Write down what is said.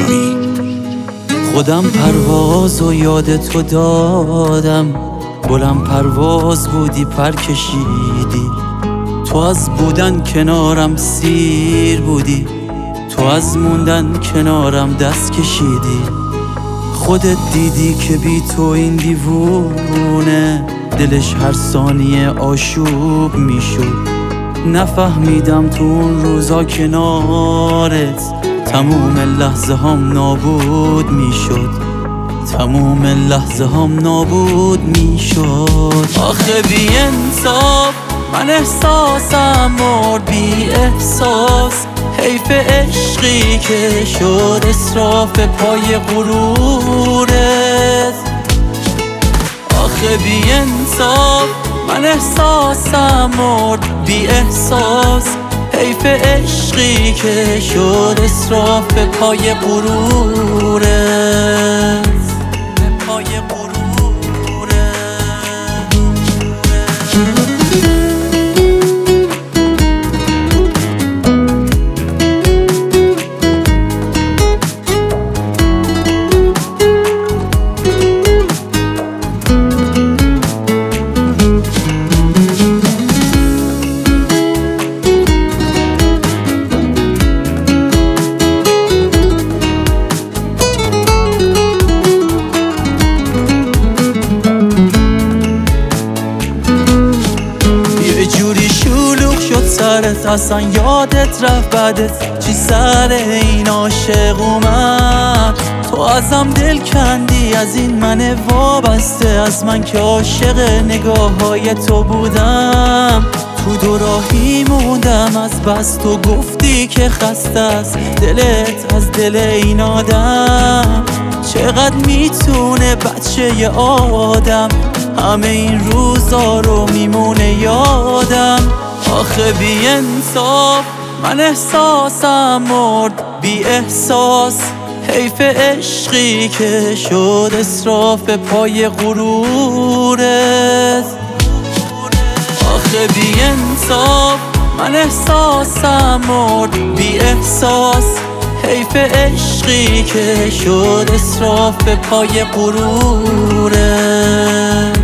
خودم پرواز و یاد تو دادم، بلند پرواز بودی پر کشیدی، تو از بودن کنارم سیر بودی، تو از موندن کنارم دست کشیدی. خودت دیدی که بی تو این دیوونه دلش هر ثانیه آشوب میشد. نفهمیدم تو اون روزا کنارت تموم لحظه هم نابود میشد، تموم لحظه هم نابود میشد. آخه بی انصاف من احساسم مرد، بی احساس حیف عشقی که شد اسراف پای غرورت. آخه بی انصاف من احساسم مرد، بی احساس حیف عشقی که شد اسراف پای غرورت، پای غرورت. سرت اصلا یادت رفت بعدت چی سر این عاشق اومد. تو ازم دل کندی، از این من وابسته، از من که عاشق نگاه های تو بودم. تو دو راهی موندم از بس تو گفتی که خسته است دلت از دل این آدم. چقدر میتونه بچه آدم همه این روزا رو میمونه یادم. آخه بی انصاف من احساسم مرد، بی احساس حیف عشقی که شد اسراف پای غرورت. آخه بی انصاف من احساسم مرد، بی احساس حیف عشقی که شد اسراف پای غرورت.